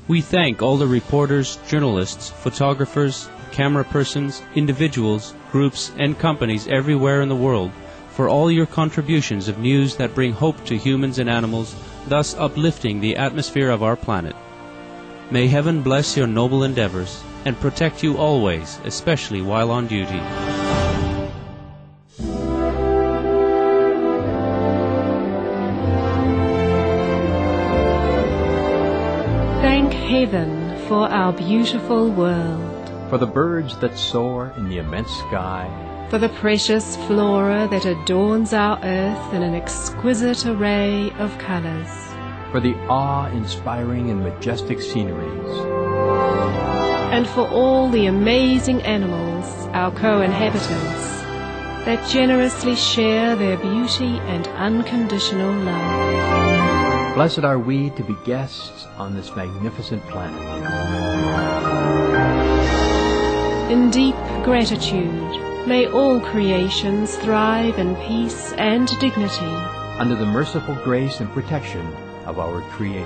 We thank all the reporters, journalists, photographers, camera persons, individuals, groups, and companies everywhere in the world for all your contributions of news that bring hope to humans and animals, thus uplifting the atmosphere of our planet. May heaven bless your noble endeavors and protect you always, especially while on duty. Thank heaven for our beautiful world, for the birds that soar in the immense sky, for the precious flora that adorns our earth in an exquisite array of colors, for the awe-inspiring and majestic sceneries, and for all the amazing animals, our co-inhabitants, that generously share their beauty and unconditional love. Blessed are we to be guests on this magnificent planet. In deep gratitude, may all creations thrive in peace and dignity, under the merciful grace and protection of our Creator.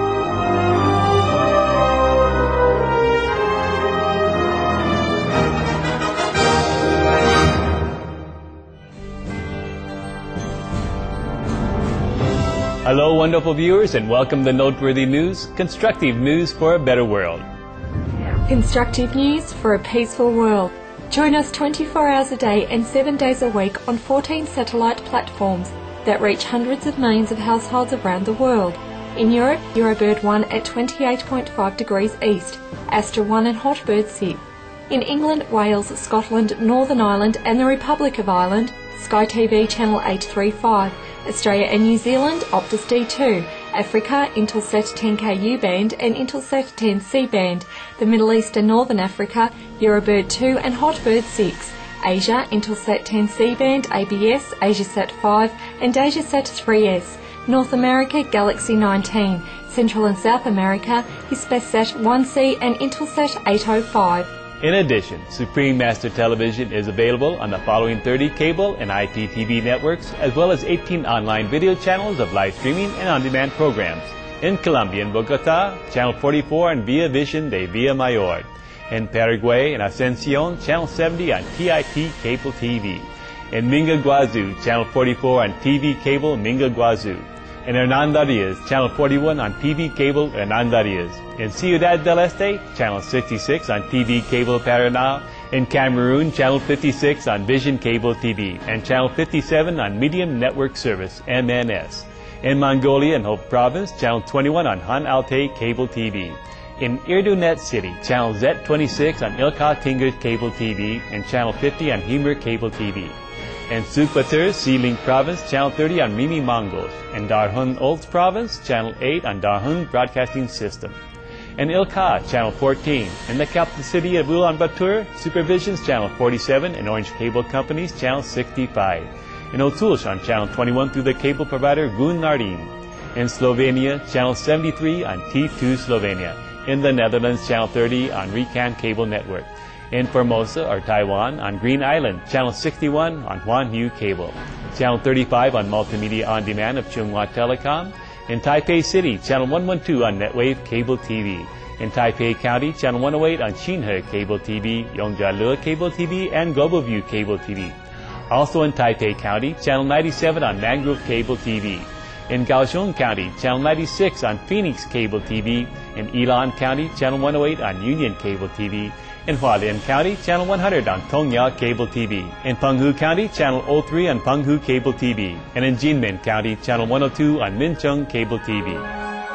Hello, wonderful viewers, and welcome to Noteworthy News, constructive news for a better world. Constructive news for a peaceful world. Join us 24 hours a day and 7 days a week on 14 satellite platforms that reach hundreds of millions of households around the world. In Europe, Eurobird 1 at 28.5 degrees east, Astra 1 and Hotbird 6. In England, Wales, Scotland, Northern Ireland and the Republic of Ireland, Sky TV channel 835. Australia and New Zealand, Optus D2, Africa, Intelsat 10K U-band and Intelsat 10 C-band, the Middle East and Northern Africa, Eurobird 2 and Hotbird 6, Asia, Intelsat 10 C-band, ABS, Asiasat 5 and Asiasat 3S, North America, Galaxy 19, Central and South America, Hispasat 1C and Intelsat 805. In addition, Supreme Master Television is available on the following 30 cable and IPTV networks, as well as 18 online video channels of live streaming and on-demand programs. In Colombia and Bogota, Channel 44 on Via Vision de Villa Mayor. In Paraguay and Ascension, Channel 70 on TIP Cable TV. In Minga Guazú, Channel 44 on TV Cable Minga Guazú. In Hernandarias, Channel 41 on TV Cable Hernandarias. In Ciudad del Este, Channel 66 on TV Cable Paraná. In Cameroon, Channel 56 on Vision Cable TV. And Channel 57 on Medium Network Service, MNS. In Mongolia and Hope Province, Channel 21 on Han Altay Cable TV. In Irdunet City, Channel Z26 on Ilka Tingert Cable TV. And Channel 50 on Himer Cable TV. In Sukhpatur, Sealing Province, Channel 30 on Mimi Mongols. In Darhun Olds Province, Channel 8 on Darhun Broadcasting System. In Ilka, Channel 14. In the capital city of Ulaanbaatar, Supervision's Channel 47 and Orange Cable Company's Channel 65. In Otulj on Channel 21 through the cable provider Gun Nardin. In Slovenia, Channel 73 on T2 Slovenia. In the Netherlands, Channel 30 on Recan Cable Network. In Formosa or Taiwan on Green Island, Channel 61 on Huanhu Cable. Channel 35 on Multimedia On Demand of Chunghwa Telecom. In Taipei City, Channel 112 on Netwave Cable TV. In Taipei County, Channel 108 on Xinhe Cable TV, Yongjialua Cable TV, and Global View Cable TV. Also in Taipei County, Channel 97 on Mangrove Cable TV. In Kaohsiung County, Channel 96 on Phoenix Cable TV. In Yilan County, Channel 108 on Union Cable TV. In Hualien County, Channel 100 on Tongya Cable TV. In Penghu County, Channel 03 on Penghu Cable TV. And in Jinmen County, Channel 102 on Mincheng Cable TV.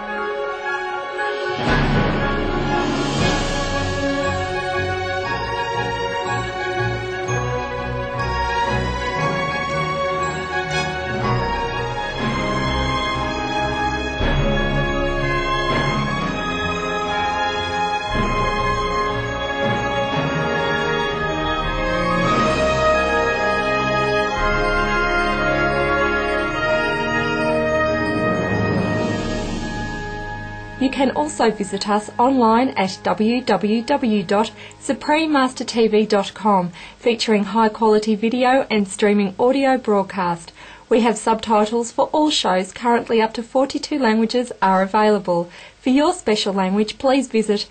You can also visit us online at www.suprememastertv.com, featuring high-quality video and streaming audio broadcast. We have subtitles for all shows. Currently up to 42 languages are available. For your special language, please visit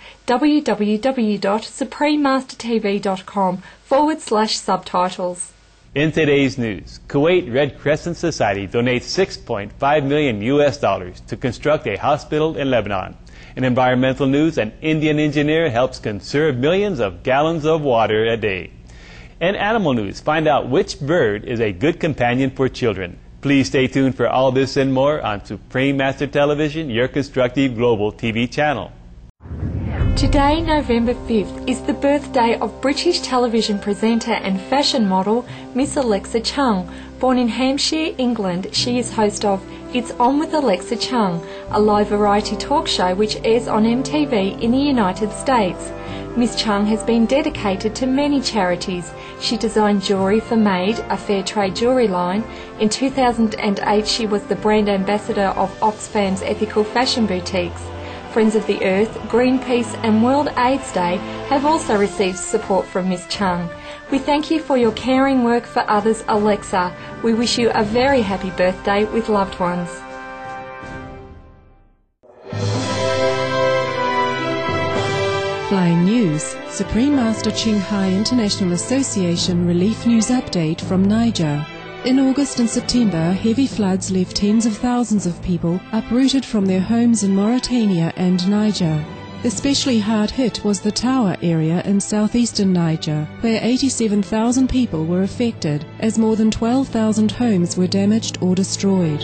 www.suprememastertv.com/subtitles. In today's news, Kuwait Red Crescent Society donates $6.5 million to construct a hospital in Lebanon. In environmental news, an Indian engineer helps conserve millions of gallons of water a day. In animal news, find out which bird is a good companion for children. Please stay tuned for all this and more on Supreme Master Television, your constructive global TV channel. Today, November 5th, is the birthday of British television presenter and fashion model Miss Alexa Chung. Born in Hampshire, England, she is host of It's On with Alexa Chung, a live variety talk show which airs on MTV in the United States. Miss Chung has been dedicated to many charities. She designed jewellery for Made, a fair trade jewellery line. In 2008, she was the brand ambassador of Oxfam's ethical fashion boutiques. Friends of the Earth, Greenpeace and World AIDS Day have also received support from Miss Chung. We thank you for your caring work for others, Alexa. We wish you a very happy birthday with loved ones. Flying News, Supreme Master Ching Hai International Association Relief News Update from Niger. In August and September, heavy floods left tens of thousands of people uprooted from their homes in Mauritania and Niger. Especially hard hit was the Tawa area in southeastern Niger, where 87,000 people were affected, as more than 12,000 homes were damaged or destroyed.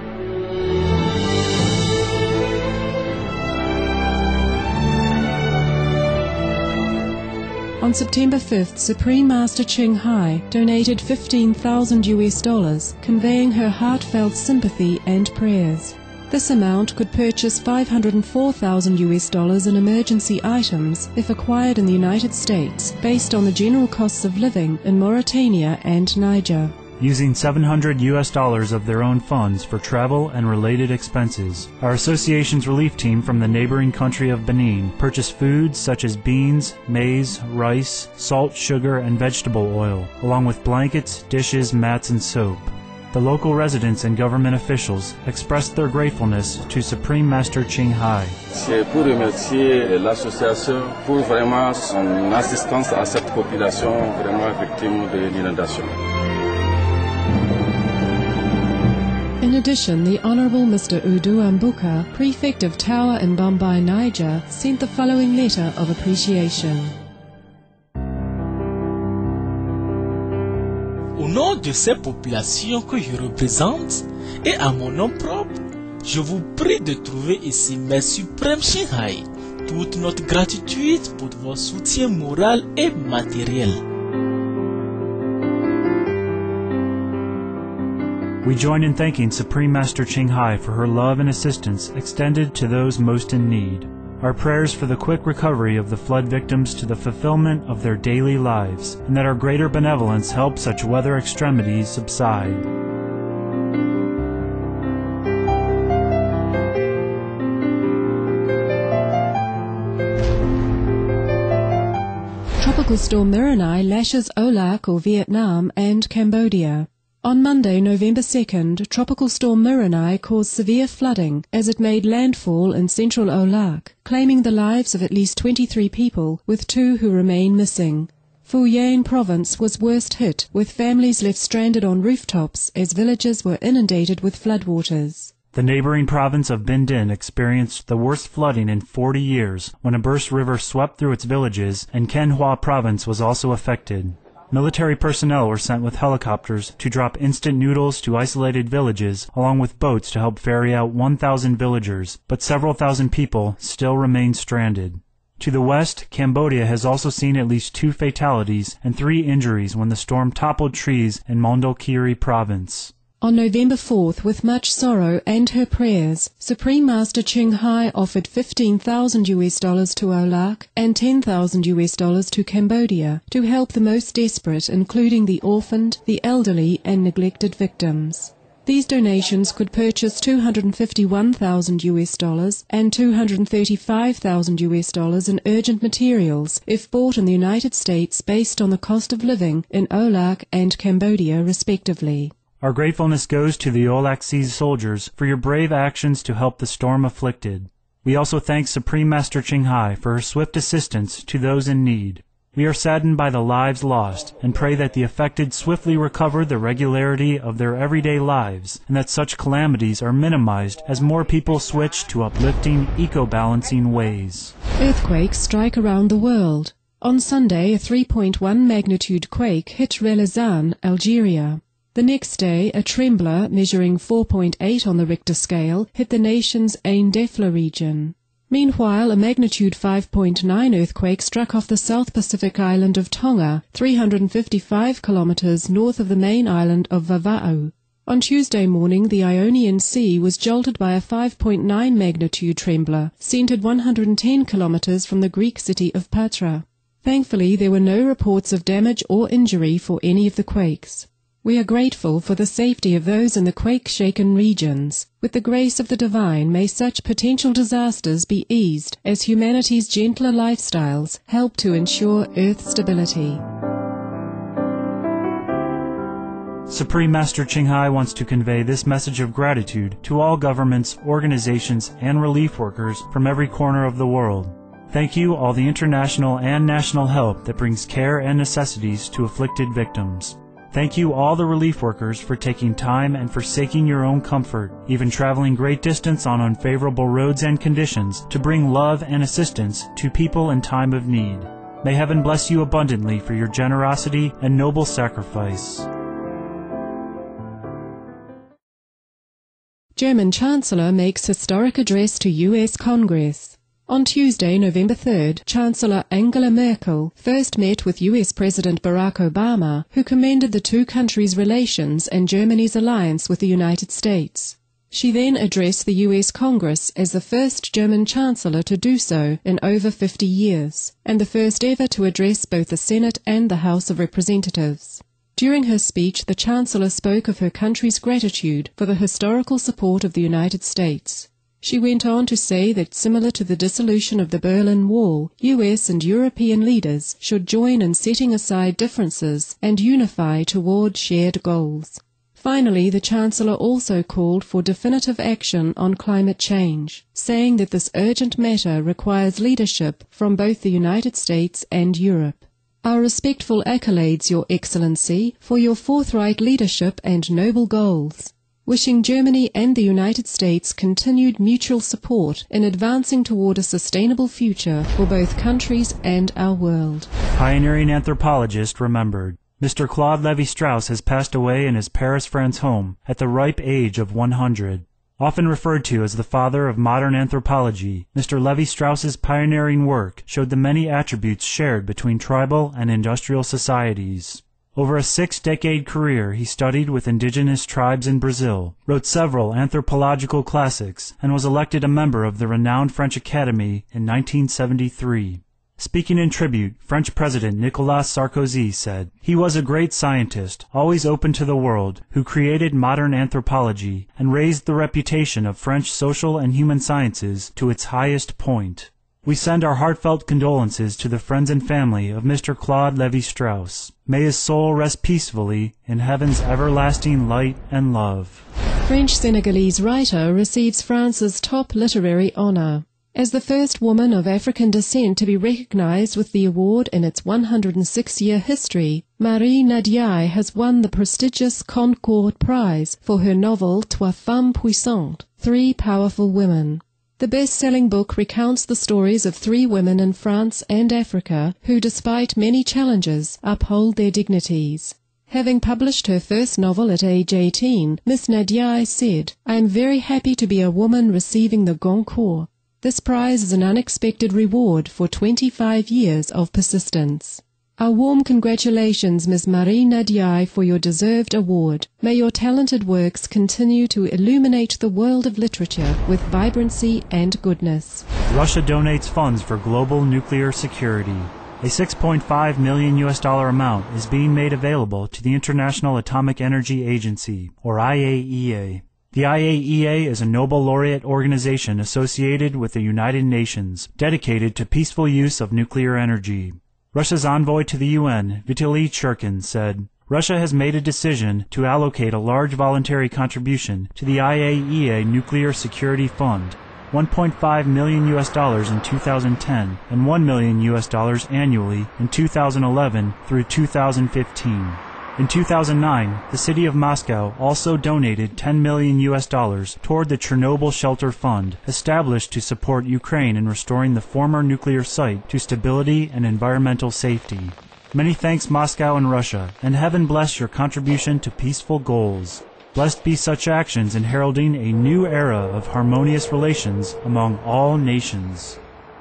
On September 5th, Supreme Master Ching Hai donated $15,000, conveying her heartfelt sympathy and prayers. This amount could purchase $504,000 in emergency items if acquired in the United States, based on the general costs of living in Mauritania and Niger. Using $700 of their own funds for travel and related expenses, our association's relief team from the neighboring country of Benin purchased foods such as beans, maize, rice, salt, sugar, and vegetable oil, along with blankets, dishes, mats, and soap. The local residents and government officials expressed their gratefulness to Supreme Master Ching Hai. C'est pour remercier l'association pour vraiment son assistance à cette population vraiment victime de l'inondation. In addition, the Honourable Mr. Udu Ambuka, Prefect of Tawa in Bombay, Niger, sent the following letter of appreciation. Au nom de ces populations que je représente et à mon nom propre, je vous prie de trouver ici Mère Suprême Ching Hai toute notre gratitude pour votre soutien moral et matériel. We join in thanking Supreme Master Ching Hai for her love and assistance extended to those most in need. Our prayers for the quick recovery of the flood victims to the fulfillment of their daily lives, and that our greater benevolence help such weather extremities subside. Tropical storm Miranai lashes Olac or Vietnam and Cambodia. On Monday, November 2nd, Tropical Storm Miranai caused severe flooding as it made landfall in central Olac, claiming the lives of at least 23 people, with 2 who remain missing. Phu Yen province was worst hit, with families left stranded on rooftops as villages were inundated with floodwaters. The neighboring province of Binh Dinh experienced the worst flooding in 40 years when a burst river swept through its villages, and Can Hoa province was also affected. Military personnel were sent with helicopters to drop instant noodles to isolated villages, along with boats to help ferry out 1,000 villagers, but several thousand people still remain stranded. To the west, Cambodia has also seen at least 2 fatalities and 3 injuries when the storm toppled trees in Mondulkiri province. On November 4th, with much sorrow and her prayers, Supreme Master Ching Hai offered $15,000 to Olac and $10,000 to Cambodia to help the most desperate, including the orphaned, the elderly, and neglected victims. These donations could purchase $251,000 and $235,000 in urgent materials if bought in the United States based on the cost of living in Olac and Cambodia, respectively. Our gratefulness goes to the Olaxese soldiers for your brave actions to help the storm afflicted. We also thank Supreme Master Ching Hai for her swift assistance to those in need. We are saddened by the lives lost and pray that the affected swiftly recover the regularity of their everyday lives and that such calamities are minimized as more people switch to uplifting, eco-balancing ways. Earthquakes strike around the world. On Sunday, a 3.1 magnitude quake hit Relizan, Algeria. The next day, a trembler measuring 4.8 on the Richter scale hit the nation's Ain Defla region. Meanwhile, a magnitude 5.9 earthquake struck off the South Pacific island of Tonga, 355 kilometers north of the main island of Vava'u. On Tuesday morning, the Ionian Sea was jolted by a 5.9 magnitude trembler, centered 110 kilometers from the Greek city of Patra. Thankfully, there were no reports of damage or injury for any of the quakes. We are grateful for the safety of those in the quake-shaken regions. With the grace of the divine, may such potential disasters be eased as humanity's gentler lifestyles help to ensure Earth stability. Supreme Master Ching Hai wants to convey this message of gratitude to all governments, organizations, and relief workers from every corner of the world. Thank you all the international and national help that brings care and necessities to afflicted victims. Thank you all the relief workers for taking time and forsaking your own comfort, even traveling great distance on unfavorable roads and conditions to bring love and assistance to people in time of need. May heaven bless you abundantly for your generosity and noble sacrifice. German Chancellor makes historic address to U.S. Congress. On Tuesday, November 3rd, Chancellor Angela Merkel first met with U.S. President Barack Obama, who commended the two countries' relations and Germany's alliance with the United States. She then addressed the U.S. Congress as the first German Chancellor to do so in over 50 years, and the first ever to address both the Senate and the House of Representatives. During her speech, the Chancellor spoke of her country's gratitude for the historical support of the United States. She went on to say that similar to the dissolution of the Berlin Wall, U.S. and European leaders should join in setting aside differences and unify toward shared goals. Finally, the Chancellor also called for definitive action on climate change, saying that this urgent matter requires leadership from both the United States and Europe. Our respectful accolades, Your Excellency, for your forthright leadership and noble goals. Wishing Germany and the United States continued mutual support in advancing toward a sustainable future for both countries and our world. Pioneering anthropologist remembered. Mr. Claude Lévi-Strauss has passed away in his Paris, France home at the ripe age of 100. Often referred to as the father of modern anthropology, Mr. Lévi-Strauss's pioneering work showed the many attributes shared between tribal and industrial societies. Over a 6-decade career, he studied with indigenous tribes in Brazil, wrote several anthropological classics, and was elected a member of the renowned French Academy in 1973. Speaking in tribute, French President Nicolas Sarkozy said, "He was a great scientist, always open to the world, who created modern anthropology and raised the reputation of French social and human sciences to its highest point." We send our heartfelt condolences to the friends and family of Mr. Claude Lévi-Strauss. May his soul rest peacefully in heaven's everlasting light and love. French-Senegalese writer receives France's top literary honor. As the first woman of African descent to be recognized with the award in its 106-year history, Marie Nadiaye has won the prestigious Goncourt Prize for her novel Trois Femmes Puissantes, Three Powerful Women. The best-selling book recounts the stories of 3 women in France and Africa who, despite many challenges, uphold their dignities. Having published her first novel at age 18, Miss Nadiaye said, "I am very happy to be a woman receiving the Goncourt. This prize is an unexpected reward for 25 years of persistence." Our warm congratulations, Ms. Marie Nadiaye, for your deserved award. May your talented works continue to illuminate the world of literature with vibrancy and goodness. Russia donates funds for global nuclear security. A $6.5 million amount is being made available to the International Atomic Energy Agency, or IAEA. The IAEA is a Nobel laureate organization associated with the United Nations, dedicated to peaceful use of nuclear energy. Russia's envoy to the UN, Vitaly Churkin, said, Russia has made a decision to allocate a large voluntary contribution to the IAEA Nuclear Security Fund, $1.5 million in 2010 and $1 million annually in 2011 through 2015. In 2009, the city of Moscow also donated $10 million toward the Chernobyl Shelter Fund, established to support Ukraine in restoring the former nuclear site to stability and environmental safety. Many thanks, Moscow and Russia, and heaven bless your contribution to peaceful goals. Blessed be such actions in heralding a new era of harmonious relations among all nations.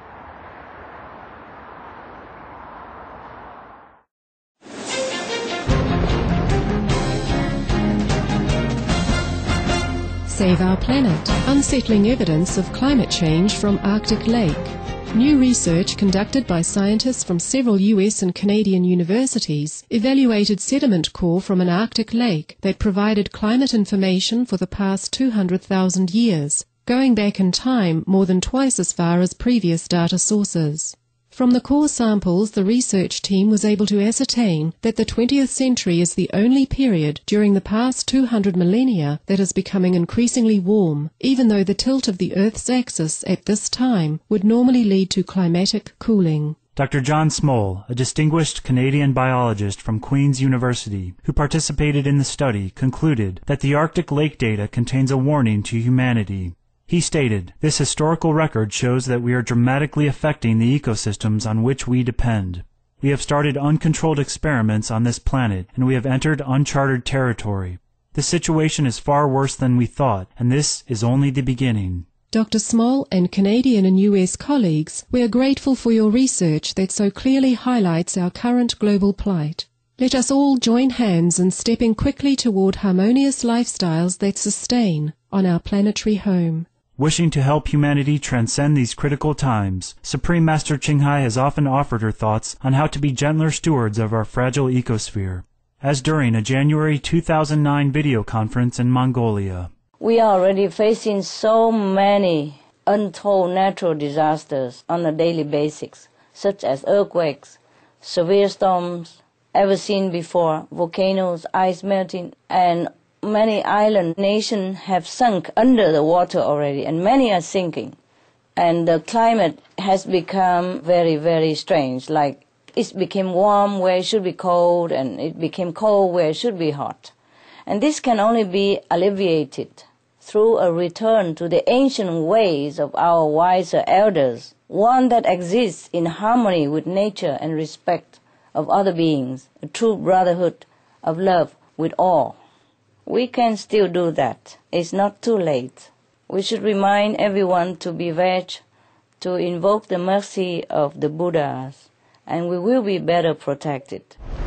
Save Our Planet. Unsettling evidence of climate change from Arctic Lake. New research conducted by scientists from several US and Canadian universities evaluated sediment core from an Arctic lake that provided climate information for the past 200,000 years, going back in time more than twice as far as previous data sources. From the core samples, the research team was able to ascertain that the 20th century is the only period during the past 200 millennia that is becoming increasingly warm, even though the tilt of the Earth's axis at this time would normally lead to climatic cooling. Dr. John Smole, a distinguished Canadian biologist from Queen's University, who participated in the study, concluded that the Arctic lake data contains a warning to humanity. He stated, "This historical record shows that we are dramatically affecting the ecosystems on which we depend. We have started uncontrolled experiments on this planet, and we have entered uncharted territory. The situation is far worse than we thought, and this is only the beginning." Dr. Small and Canadian and US colleagues, we are grateful for your research that so clearly highlights our current global plight. Let us all join hands in stepping quickly toward harmonious lifestyles that sustain on our planetary home. Wishing to help humanity transcend these critical times, Supreme Master Ching Hai has often offered her thoughts on how to be gentler stewards of our fragile ecosphere, as during a January 2009 video conference in Mongolia. We are already facing so many untold natural disasters on a daily basis, such as earthquakes, severe storms, ever seen before, volcanoes, ice melting, and many island nations have sunk under the water already, and many are sinking. And the climate has become very, very strange. Like, it became warm where it should be cold, and it became cold where it should be hot. And this can only be alleviated through a return to the ancient ways of our wiser elders, one that exists in harmony with nature and respect of other beings, a true brotherhood of love with all. We can still do that. It's not too late. We should remind everyone to be veg, to invoke the mercy of the Buddhas, and we will be better protected.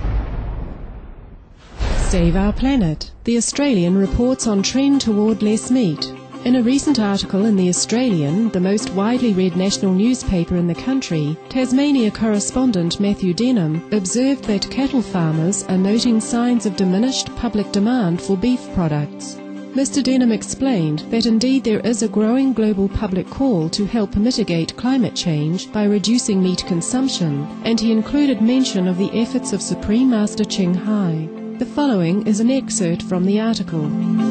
Save Our Planet. The Australian reports on trend toward less meat. In a recent article in The Australian, the most widely read national newspaper in the country, Tasmania correspondent Matthew Denham observed that cattle farmers are noting signs of diminished public demand for beef products. Mr. Denham explained that indeed there is a growing global public call to help mitigate climate change by reducing meat consumption, and he included mention of the efforts of Supreme Master Ching Hai. The following is an excerpt from the article.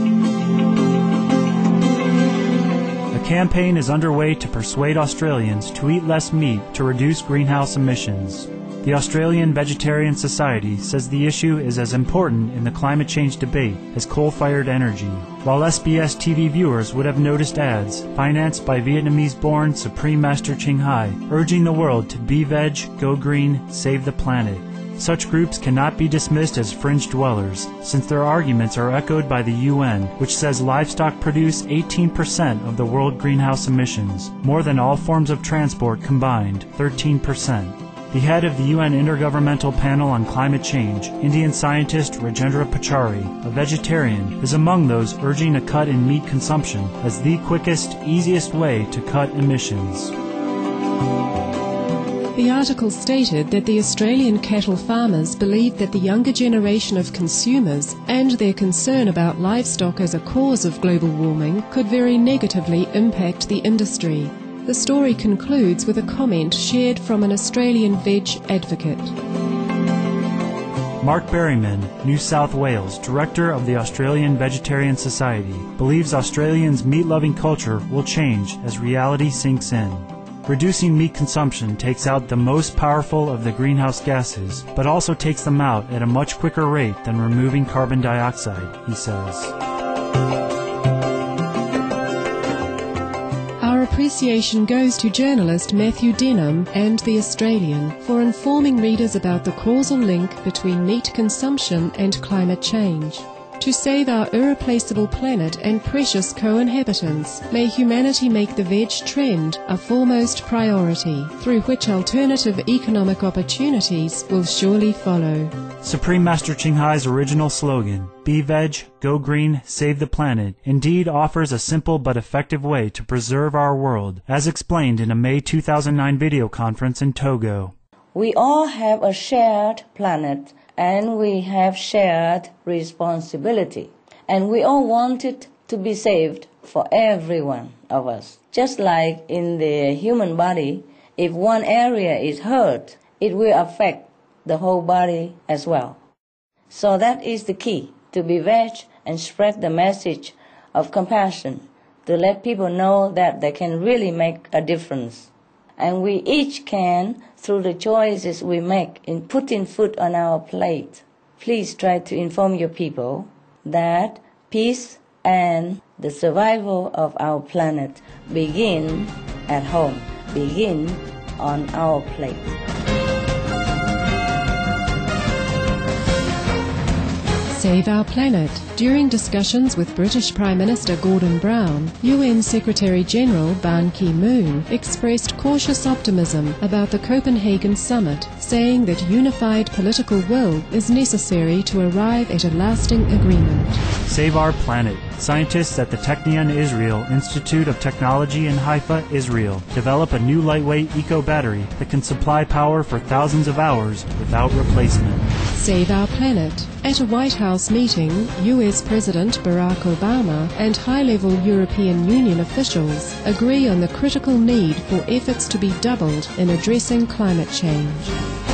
A campaign is underway to persuade Australians to eat less meat to reduce greenhouse emissions. The Australian Vegetarian Society says the issue is as important in the climate change debate as coal-fired energy. While SBS TV viewers would have noticed ads financed by Vietnamese-born Supreme Master Ching Hai urging the world to be veg, go green, save the planet. Such groups cannot be dismissed as fringe dwellers, since their arguments are echoed by the UN, which says livestock produce 18% of the world greenhouse emissions, more than all forms of transport combined, 13%. The head of the UN Intergovernmental Panel on Climate Change, Indian scientist Rajendra Pachauri, a vegetarian, is among those urging a cut in meat consumption as the quickest, easiest way to cut emissions. The article stated that the Australian cattle farmers believed that the younger generation of consumers and their concern about livestock as a cause of global warming could very negatively impact the industry. The story concludes with a comment shared from an Australian veg advocate. Mark Berryman, New South Wales, director of the Australian Vegetarian Society, believes Australians' meat-loving culture will change as reality sinks in. Reducing meat consumption takes out the most powerful of the greenhouse gases, but also takes them out at a much quicker rate than removing carbon dioxide, he says. Our appreciation goes to journalist Matthew Denham and The Australian for informing readers about the causal link between meat consumption and climate change. To save our irreplaceable planet and precious co-inhabitants, may humanity make the veg trend a foremost priority, through which alternative economic opportunities will surely follow. Supreme Master Ching Hai's original slogan, Be Veg, Go Green, Save the Planet, indeed offers a simple but effective way to preserve our world, as explained in a May 2009 video conference in Togo. We all have a shared planet, and we have shared responsibility. And we all want it to be saved for every one of us. Just like in the human body, if one area is hurt, it will affect the whole body as well. So that is the key, to be veg and spread the message of compassion, to let people know that they can really make a difference. And we each can, through the choices we make in putting food on our plate. Please try to inform your people that peace and the survival of our planet begin at home, begin on our plate. Save Our Planet. During discussions with British Prime Minister Gordon Brown, UN Secretary-General Ban Ki-moon expressed cautious optimism about the Copenhagen summit, saying that unified political will is necessary to arrive at a lasting agreement. Save Our Planet. Scientists at the Technion Israel Institute of Technology in Haifa, Israel, develop a new lightweight eco-battery that can supply power for thousands of hours without replacement. Save Our Planet. At a White House meeting, U.S. President Barack Obama and high-level European Union officials agree on the critical need for efforts to be doubled in addressing climate change.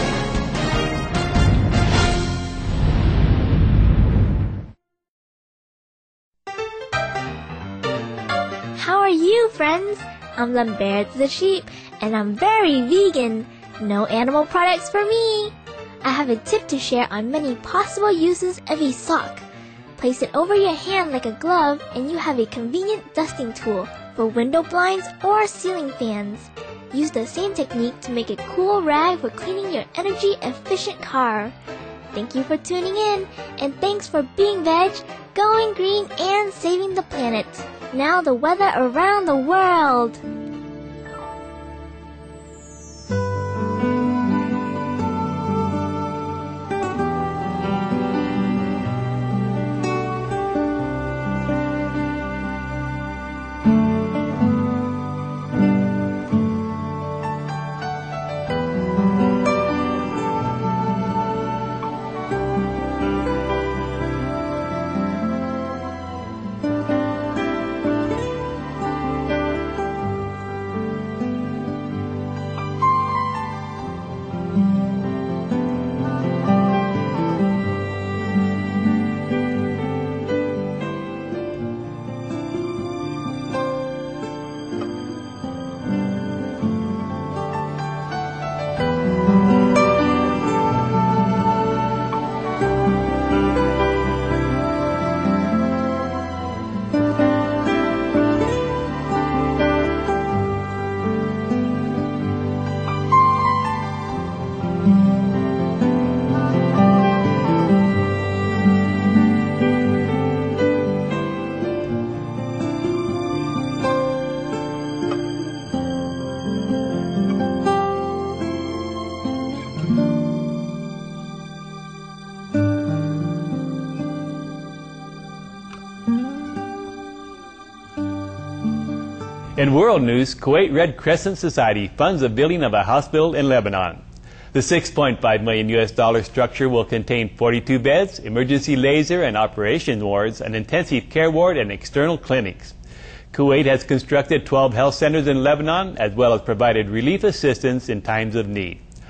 How are you, friends? I'm Lambert the sheep, and I'm very vegan. No animal products for me. I have a tip to share on many possible uses of a sock. Place it over your hand like a glove, and you have a convenient dusting tool for window blinds or ceiling fans. Use the same technique to make a cool rag for cleaning your energy-efficient car. Thank you for tuning in, and thanks for being veg, going green, and saving the planet. Now the weather around the world. In world news, Kuwait Red Crescent Society funds the building of a hospital in Lebanon. The $6.5 million structure will contain 42 beds, emergency laser and operation wards, an intensive care ward, and external clinics. Kuwait has constructed 12 health centers in Lebanon, as well as provided relief assistance in times of need.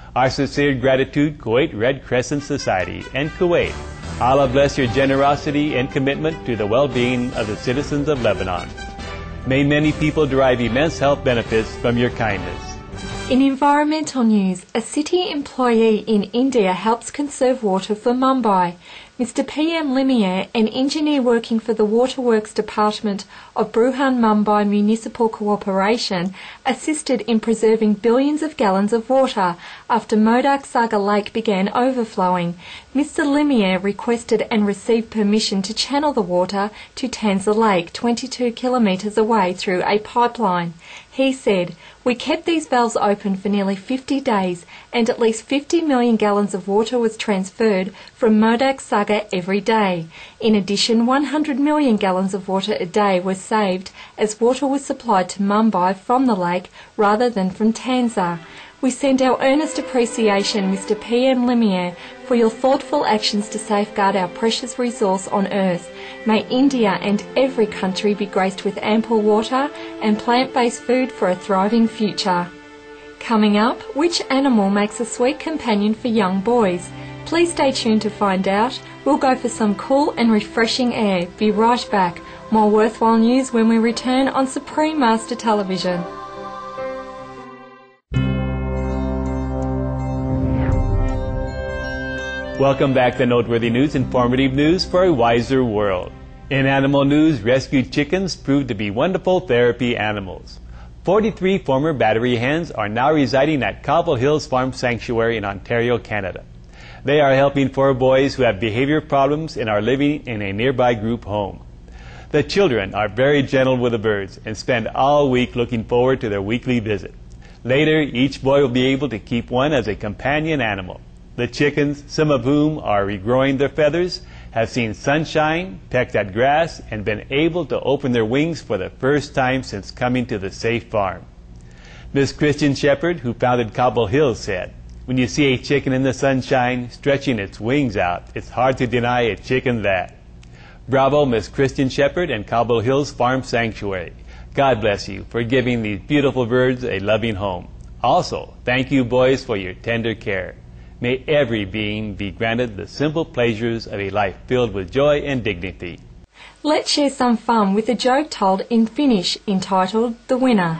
Our sincere gratitude, Kuwait Red Crescent Society and Kuwait. Allah bless your generosity and commitment to the well-being of the citizens of Lebanon. May many people derive immense health benefits from your kindness. In environmental news, a city employee in India helps conserve water for Mumbai. Mr. P.M. Limier, an engineer working for the Waterworks Department of Bruhan Mumbai Municipal Corporation, assisted in preserving billions of gallons of water after Modak Sagar Lake began overflowing. Mr. Limier requested and received permission to channel the water to Tanza Lake, 22 kilometres away through a pipeline. He said, "We kept these valves open for nearly 50 days and at least 50 million gallons of water was transferred from Modak Sagar every day. In addition, 100 million gallons of water a day were saved as water was supplied to Mumbai from the lake rather than from Tanza. We send our earnest appreciation, Mr. P.M. Limier, for your thoughtful actions to safeguard our precious resource on earth. May India and every country be graced with ample water and plant-based food for a thriving future." Coming up, which animal makes a sweet companion for young boys? Please stay tuned to find out. We'll go for some cool and refreshing air. Be right back. More worthwhile news when we return on Supreme Master Television. Welcome back to Noteworthy News, informative news for a wiser world. In animal news, rescued chickens proved to be wonderful therapy animals. 43 former battery hens are now residing at Cobble Hills Farm Sanctuary in Ontario, Canada. They are helping 4 boys who have behavior problems and are living in a nearby group home. The children are very gentle with the birds and spend all week looking forward to their weekly visit. Later, each boy will be able to keep one as a companion animal. The chickens, some of whom are regrowing their feathers, have seen sunshine, pecked at grass, and been able to open their wings for the first time since coming to the safe farm. Miss Christian Shepherd, who founded Cobble Hills, said, "When you see a chicken in the sunshine stretching its wings out, it's hard to deny a chicken that." Bravo, Miss Christian Shepherd and Cobble Hills Farm Sanctuary. God bless you for giving these beautiful birds a loving home. Also, thank you, boys, for your tender care. May every being be granted the simple pleasures of a life filled with joy and dignity. Let's share some fun with a joke told in Finnish entitled The Winner.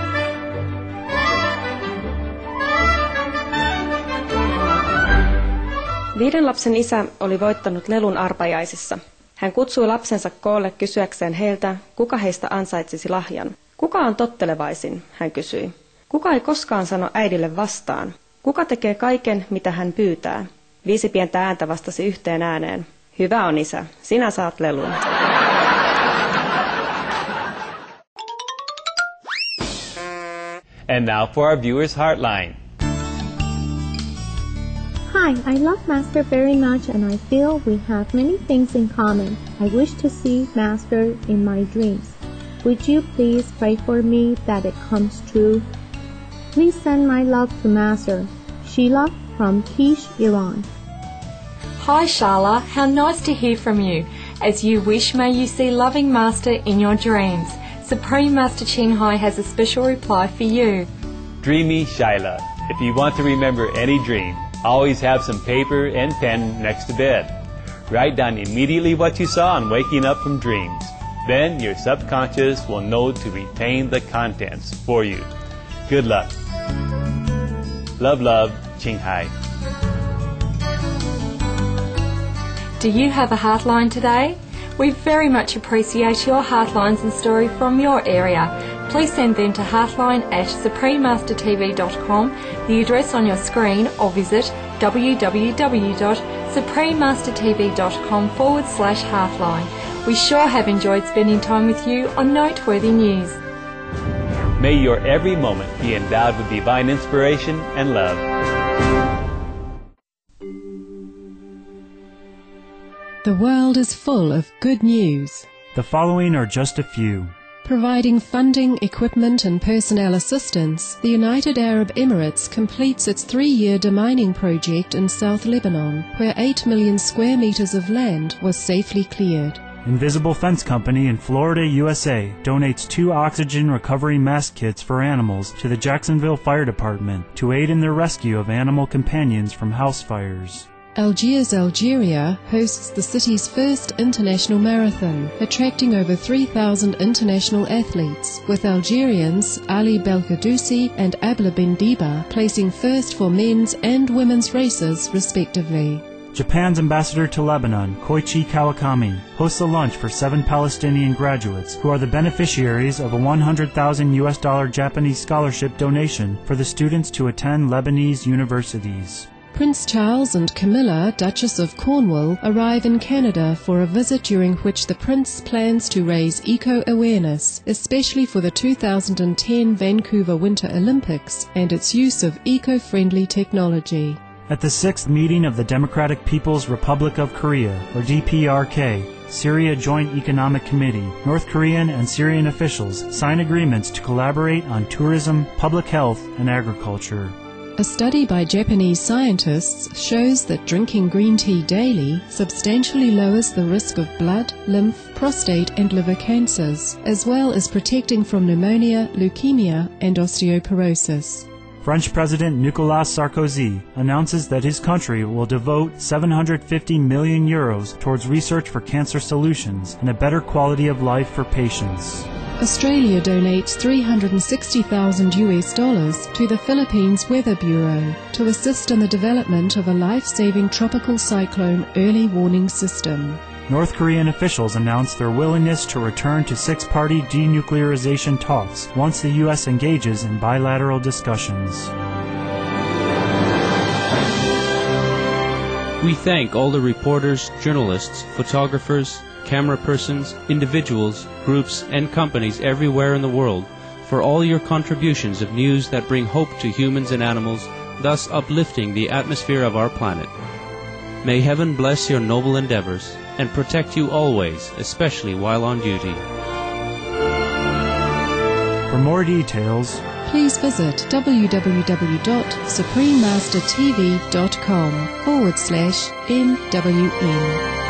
Viiden lapsen isä oli voittanut lelun arpajaisissa. Hän kutsui lapsensa koolle kysyäkseen heiltä, kuka heistä ansaitsisi lahjan. Kuka on tottelevaisin, hän kysyi. Kuka ei koskaan sano äidille vastaan. Kuka tekee kaiken, mitä hän pyytää? 5 pientä ääntä vastasi yhteen ääneen. Hyvä on isä, sinä saat lelun. And now for our viewers' Heartline. Hi, I love Master very much and I feel we have many things in common. I wish to see Master in my dreams. Would you please pray for me that it comes true? Please send my love to Master. Sheila from Kish, Iran. Hi Shala, how nice to hear from you. As you wish, may you see loving Master in your dreams. Supreme Master Ching Hai has a special reply for you. Dreamy Shyla, if you want to remember any dream, always have some paper and pen next to bed. Write down immediately what you saw on waking up from dreams. Then your subconscious will know to retain the contents for you. Good luck. Love, Ching Hai. Do you have a Heartline today? We very much appreciate your Heartlines and story from your area. Please send them to heartline@suprememastertv.com, the address on your screen, or visit www.suprememastertv.com/Heartline. We sure have enjoyed spending time with you on Noteworthy News. May your every moment be endowed with divine inspiration and love. The world is full of good news. The following are just a few. Providing funding, equipment and personnel assistance, the United Arab Emirates completes its 3-year demining project in South Lebanon, where 8 million square meters of land was safely cleared. Invisible Fence Company in Florida, USA donates 2 oxygen recovery mask kits for animals to the Jacksonville Fire Department to aid in their rescue of animal companions from house fires. Algiers, Algeria hosts the city's first international marathon, attracting over 3,000 international athletes, with Algerians Ali Belkadousi and Abla Bendiba placing first for men's and women's races respectively. Japan's ambassador to Lebanon, Koichi Kawakami, hosts a lunch for 7 Palestinian graduates who are the beneficiaries of a $100,000 Japanese scholarship donation for the students to attend Lebanese universities. Prince Charles and Camilla, Duchess of Cornwall, arrive in Canada for a visit during which the Prince plans to raise eco-awareness, especially for the 2010 Vancouver Winter Olympics and its use of eco-friendly technology. At the 6th meeting of the Democratic People's Republic of Korea, or DPRK, Syria Joint Economic Committee, North Korean and Syrian officials sign agreements to collaborate on tourism, public health, and agriculture. A study by Japanese scientists shows that drinking green tea daily substantially lowers the risk of blood, lymph, prostate and liver cancers, as well as protecting from pneumonia, leukemia and osteoporosis. French President Nicolas Sarkozy announces that his country will devote €750 million towards research for cancer solutions and a better quality of life for patients. Australia donates $360,000 to the Philippines Weather Bureau to assist in the development of a life-saving tropical cyclone early warning system. North Korean officials announced their willingness to return to 6-party denuclearization talks once the U.S. engages in bilateral discussions. We thank all the reporters, journalists, photographers, camera persons, individuals, groups, and companies everywhere in the world for all your contributions of news that bring hope to humans and animals, thus uplifting the atmosphere of our planet. May heaven bless your noble endeavors and protect you always, especially while on duty. For more details, please visit www.suprememastertv.com/MWN.